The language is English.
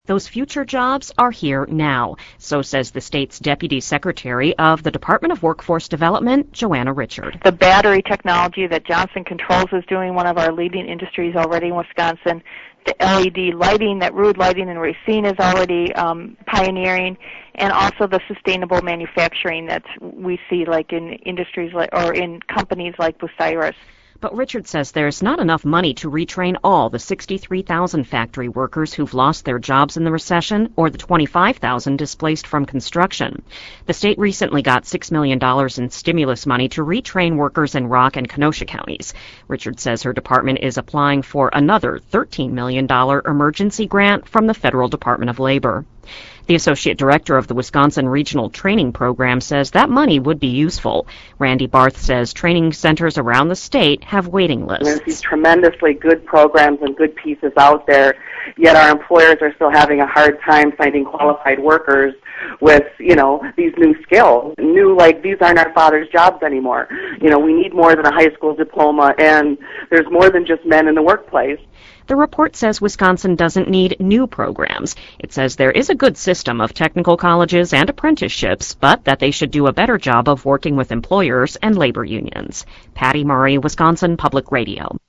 Those future jobs are here now, so says the state's Deputy Secretary of the Department of Workforce Development, Joanna Richard. The battery technology that Johnson Controls is doing, one of our leading industries already in Wisconsin. The LED lighting that Rude Lighting in Racine is already pioneering, and also the sustainable manufacturing that we see like in industries or in companies like Bucyrus. But Richard says there's not enough money to retrain all the 63,000 factory workers who've lost their jobs in the recession or the 25,000 displaced from construction. The state recently got $6 million in stimulus money to retrain workers in Rock and Kenosha counties. Richard says her department is applying for another $13 million emergency grant from the Federal Department of Labor. The Associate Director of the Wisconsin Regional Training Program says that money would be useful. Randy Barth says training centers around the state have waiting lists. There's these tremendously good programs and good pieces out there, yet our employers are still having a hard time finding qualified workers with, these new skills. These aren't our father's jobs anymore. We need more than a high school diploma, and there's more than just men in the workplace. The report says Wisconsin doesn't need new programs. It says there is a good system of technical colleges and apprenticeships, but that they should do a better job of working with employers and labor unions. Patty Murray, Wisconsin Public Radio.